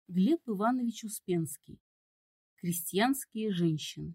Глеб Иванович Успенский. Крестьянские женщины.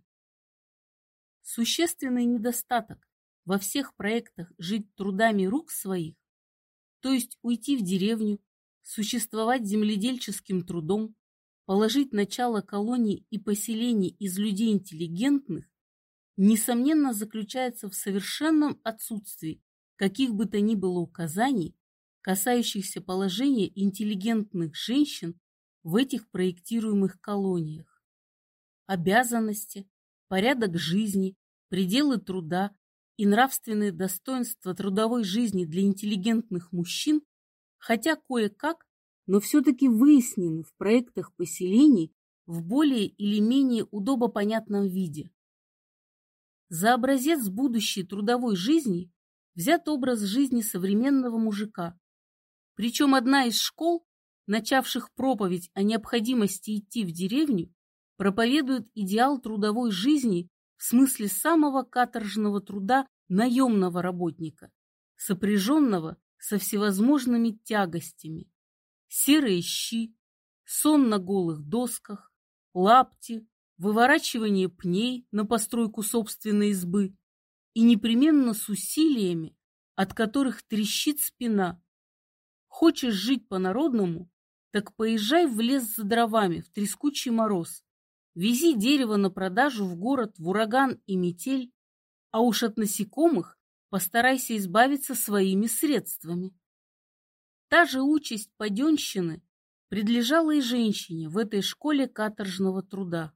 Существенный недостаток во всех проектах жить трудами рук своих, то есть уйти в деревню, существовать земледельческим трудом, положить начало колоний и поселений из людей интеллигентных, несомненно заключается в совершенном отсутствии каких бы то ни было указаний, касающихся положения интеллигентных женщин в этих проектируемых колониях. Обязанности, порядок жизни, пределы труда и нравственные достоинства трудовой жизни для интеллигентных мужчин, хотя кое-как, но все-таки выяснены в проектах поселений в более или менее удобопонятном виде. За образец будущей трудовой жизни взят образ жизни современного мужика. Причем одна из школ, начавших проповедь о необходимости идти в деревню, проповедует идеал трудовой жизни в смысле самого каторжного труда наемного работника, сопряженного со всевозможными тягостями. Серые щи, сон на голых досках, лапти, выворачивание пней на постройку собственной избы и непременно с усилиями, от которых трещит спина. Хочешь жить по-народному, так поезжай в лес за дровами в трескучий мороз, вези дерево на продажу в город в ураган и метель, а уж от насекомых постарайся избавиться своими средствами. Та же участь паденщины предлежала и женщине в этой школе каторжного труда.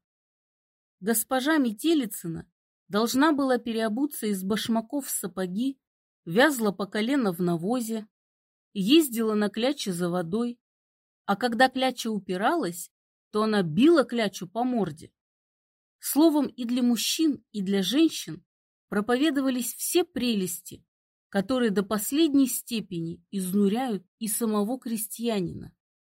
Госпожа Метелицына должна была переобуться из башмаков в сапоги, вязла по колено в навозе, ездила на кляче за водой, а когда кляча упиралась, то она била клячу по морде. Словом, и для мужчин, и для женщин проповедовались все прелести, которые до последней степени изнуряют и самого крестьянина.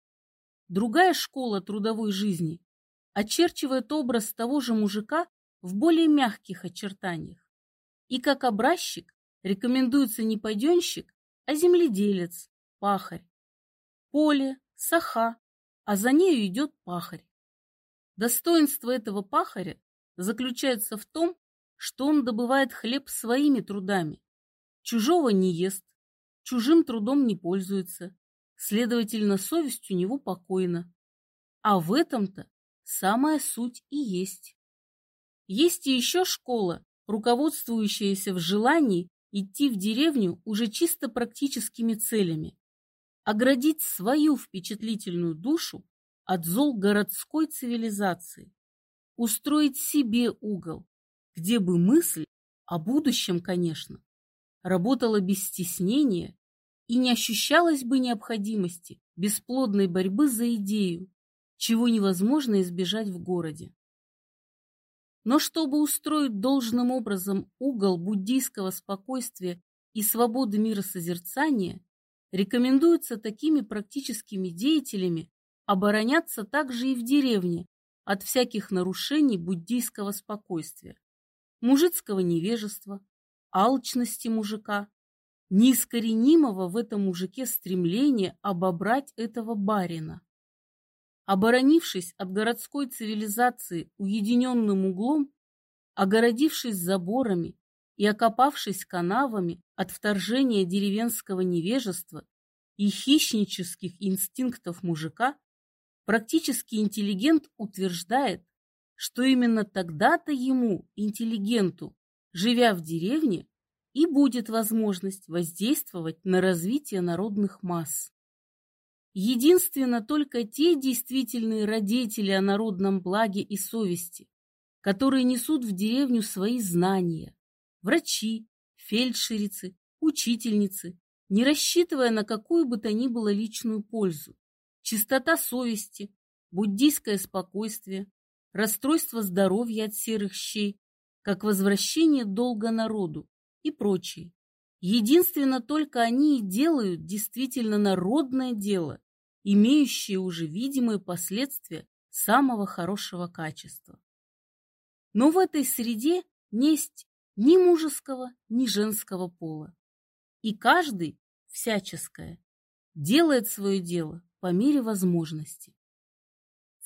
Другая школа трудовой жизни очерчивает образ того же мужика в более мягких очертаниях. И как образчик рекомендуется не паденщик, а земледелец, пахарь. Поле, саха, а за нею идет пахарь. Достоинство этого пахаря заключается в том, что он добывает хлеб своими трудами, чужого не ест, чужим трудом не пользуется, следовательно, совесть у него покойна. А в этом-то самая суть и есть. Есть и еще школа, руководствующаяся в желании идти в деревню уже чисто практическими целями, оградить свою впечатлительную душу от зол городской цивилизации, устроить себе угол, где бы мысль, о будущем, конечно, работала без стеснения и не ощущалось бы необходимости бесплодной борьбы за идею, чего невозможно избежать в городе. Но чтобы устроить должным образом угол буддийского спокойствия и свободы миросозерцания, рекомендуется такими практическими деятелями обороняться также и в деревне от всяких нарушений буддийского спокойствия, мужицкого невежества, алчности мужика, неискоренимого в этом мужике стремления обобрать этого барина. Оборонившись от городской цивилизации уединенным углом, огородившись заборами и окопавшись канавами от вторжения деревенского невежества и хищнических инстинктов мужика, практический интеллигент утверждает, что именно тогда-то ему, интеллигенту, живя в деревне, и будет возможность воздействовать на развитие народных масс. Единственно только те действительные радетели о народном благе и совести, которые несут в деревню свои знания, врачи, фельдшерицы, учительницы, не рассчитывая на какую бы то ни было личную пользу, чистота совести, буддийское спокойствие, расстройство здоровья от серых щей, как возвращение долга народу и прочее. Единственно только они и делают действительно народное дело, имеющее уже видимые последствия самого хорошего качества. Но в этой среде несть ни мужеского, ни женского пола. И каждый, всяческое, делает свое дело по мере возможности.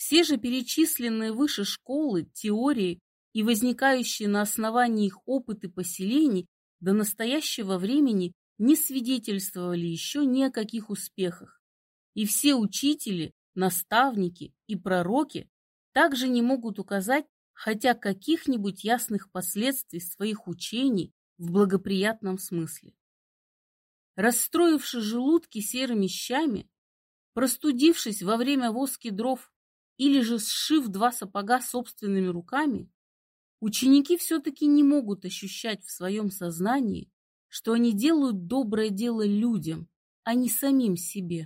Все же перечисленные выше школы, теории и возникающие на основании их опыты поселений до настоящего времени не свидетельствовали еще ни о каких успехах. И все учители, наставники и пророки также не могут указать хотя каких-нибудь ясных последствий своих учений в благоприятном смысле. Расстроивши желудки серыми щами, простудившись во время воски дров или же сшив 2 сапога собственными руками, ученики все-таки не могут ощущать в своем сознании, что они делают доброе дело людям, а не самим себе.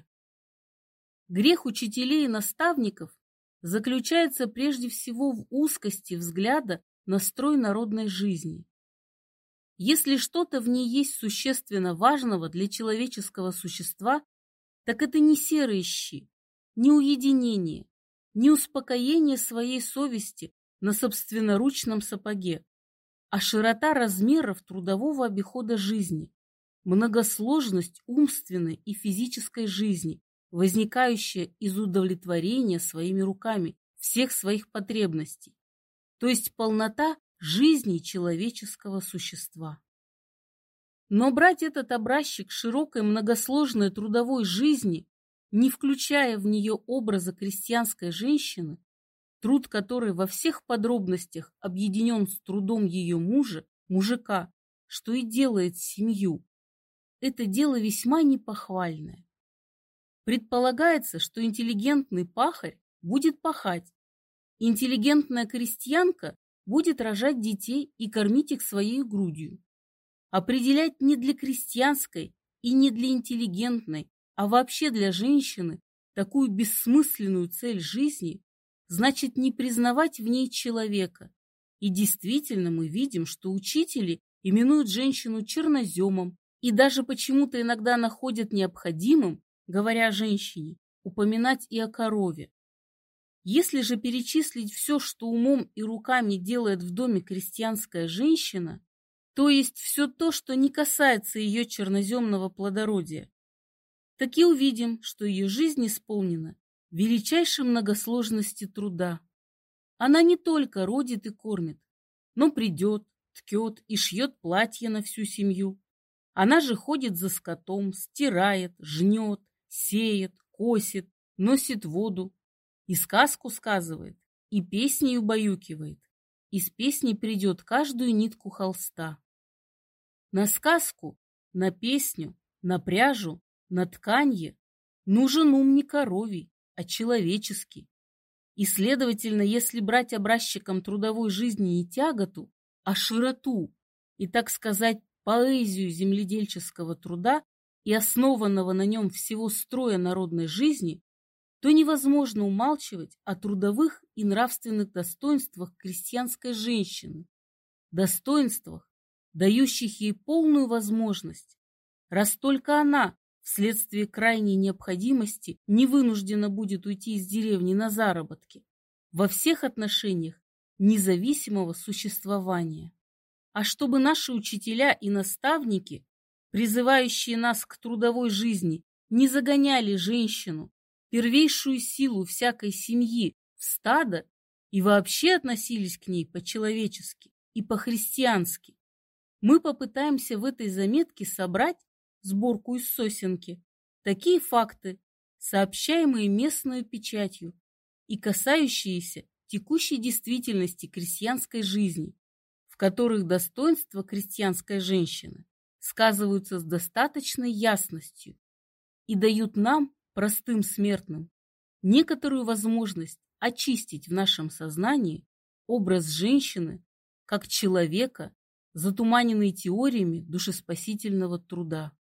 Грех учителей и наставников заключается прежде всего в узкости взгляда на строй народной жизни. Если что-то в ней есть существенно важного для человеческого существа, так это не серые щи, не уединение, не успокоение своей совести на собственноручном сапоге, а широта размеров трудового обихода жизни, многосложность умственной и физической жизни, возникающая из удовлетворения своими руками всех своих потребностей, то есть полнота жизни человеческого существа. Но брать этот образчик широкой многосложной трудовой жизни, не включая в нее образа крестьянской женщины, труд которой во всех подробностях объединен с трудом ее мужика, что и делает семью, это дело весьма непохвальное. Предполагается, что интеллигентный пахарь будет пахать, интеллигентная крестьянка будет рожать детей и кормить их своей грудью. Определять не для крестьянской и не для интеллигентной, а вообще для женщины такую бессмысленную цель жизни значит не признавать в ней человека. И действительно мы видим, что учители именуют женщину черноземом и даже почему-то иногда находят необходимым, говоря о женщине, упоминать и о корове. Если же перечислить все, что умом и руками делает в доме крестьянская женщина, то есть все то, что не касается ее черноземного плодородия, так и увидим, что ее жизнь исполнена величайшей многосложности труда. Она не только родит и кормит, но придет, ткет и шьет платье на всю семью. Она же ходит за скотом, стирает, жнет, сеет, косит, носит воду, и сказку сказывает, и песней убаюкивает. Из песни придет каждую нитку холста. На сказку, на песню, на пряжу, на тканье нужен ум не коровий, а человеческий. И, следовательно, если брать образчиком трудовой жизни не тяготу, а широту и, так сказать, поэзию земледельческого труда и основанного на нем всего строя народной жизни, то невозможно умалчивать о трудовых и нравственных достоинствах крестьянской женщины, достоинствах, дающих ей полную возможность, раз только она вследствие крайней необходимости не вынуждена будет уйти из деревни на заработки, во всех отношениях независимого существования. А чтобы наши учителя и наставники, призывающие нас к трудовой жизни, не загоняли женщину, первейшую силу всякой семьи, в стадо и вообще относились к ней по-человечески и по-христиански, мы попытаемся в этой заметке собрать сборку из сосенки такие факты, сообщаемые местной печатью и касающиеся текущей действительности крестьянской жизни, в которых достоинства крестьянской женщины сказываются с достаточной ясностью и дают нам, простым смертным, некоторую возможность очистить в нашем сознании образ женщины как человека, затуманенный теориями душеспасительного труда.